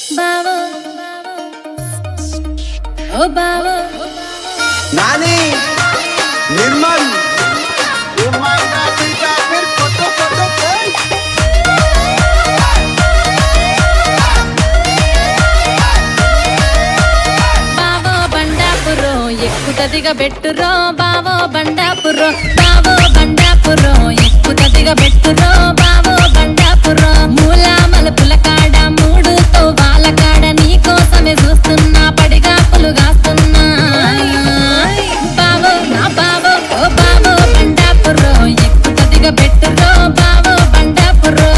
బావో ఓ బావో నాని నిర్మల్ బావో బండాపురో ఎక్కుతదిగా బెట్టురో బావో బండాపురో బావో బండాపురో ఎక్కుతదిగా బెట్టురో బావో బండాపురో మూల మలుపుల కాడ మూడుతో వాళ్ళ కాడ నీకోసమే చూస్తున్నా పడిగా పులుగాస్తున్నా బావో నా బావో ఓ బావో బండాపురో ఎక్కుతదిగా బెట్టురో బావో బండాపురో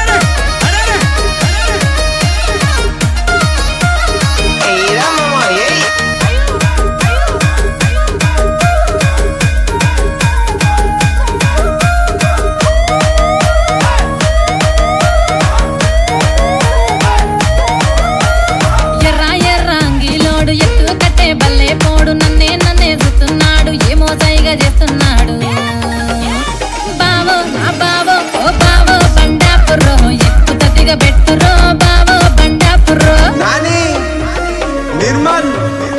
ఎర్ర ఎర్ర అంగిలోడు ఎత్తు కట్టే బల్లే పోడు నన్నే చూస్తున్నాడు ఏమో సైగా చేస్తున్నాడు బావో నా బావో ఓ బావో బండాపురో ఎక్కుతదిగా బెట్టురో బావో బండాపురో నాని నిర్మల్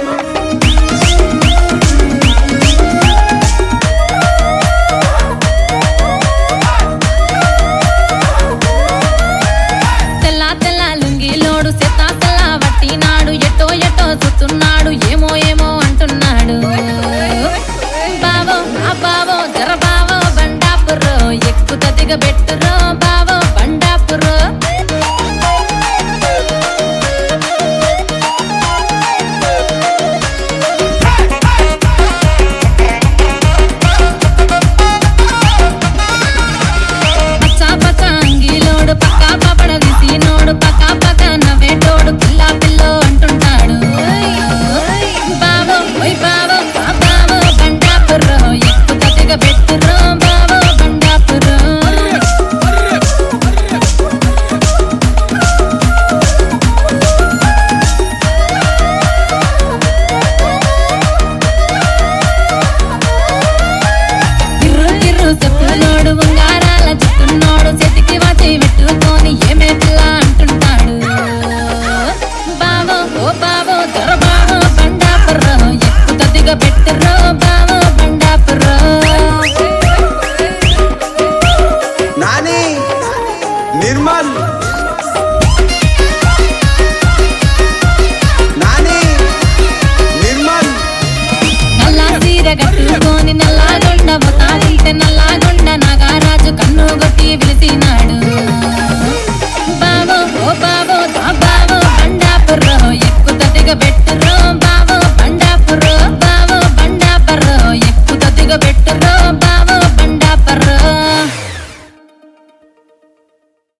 తెల్ల తెల్ల లుంగిలోడు సెత్తాసలా వట్టినాడు ఎటో చూస్తున్నాడు ఏమో అంటున్నాడు బావో ఆ బావో జర బావో బండాపురో ఎక్కుతదిగా బెట్టురో